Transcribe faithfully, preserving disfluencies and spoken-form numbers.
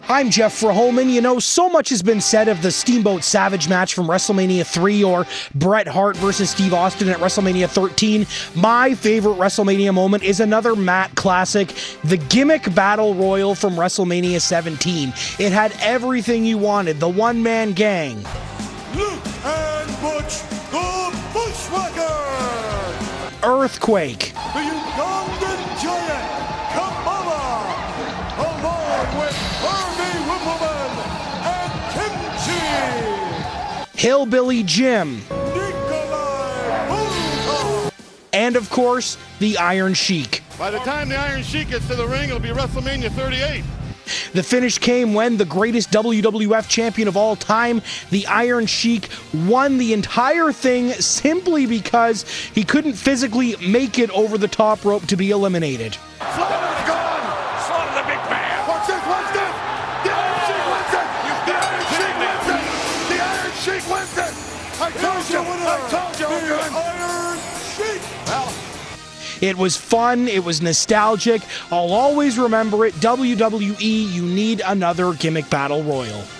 I'm Jeff Verholman. You know, so much has been said of the Steamboat Savage match from WrestleMania three or Bret Hart versus Steve Austin at WrestleMania thirteen. My favorite WrestleMania moment is another Matt classic, the Gimmick Battle Royal from WrestleMania seventeen. It had everything you wanted, the one-man gang. Luke and Butch, the Bushwhacker! Earthquake. The Ugandan Giant, Kamala! Along with Harvey Wippleman and Kimchi! Hillbilly Jim. Nikolai Volkov! And of course, the Iron Sheik. By the time the Iron Sheik gets to the ring, it'll be WrestleMania thirty-eight. The finish came when the greatest W W F champion of all time, the Iron Sheik, won the entire thing simply because he couldn't physically make it over the top rope to be eliminated. Slaughter's gone! Slaughter the big man! What's this? What's this? The Iron Sheik wins it! The Iron Sheik wins it! The Iron Sheik wins it! I told you! I told you! The Iron Sheik! Well, it was fun, it was nostalgic. I'll always remember it. W W E, you need another Gimmick Battle Royal.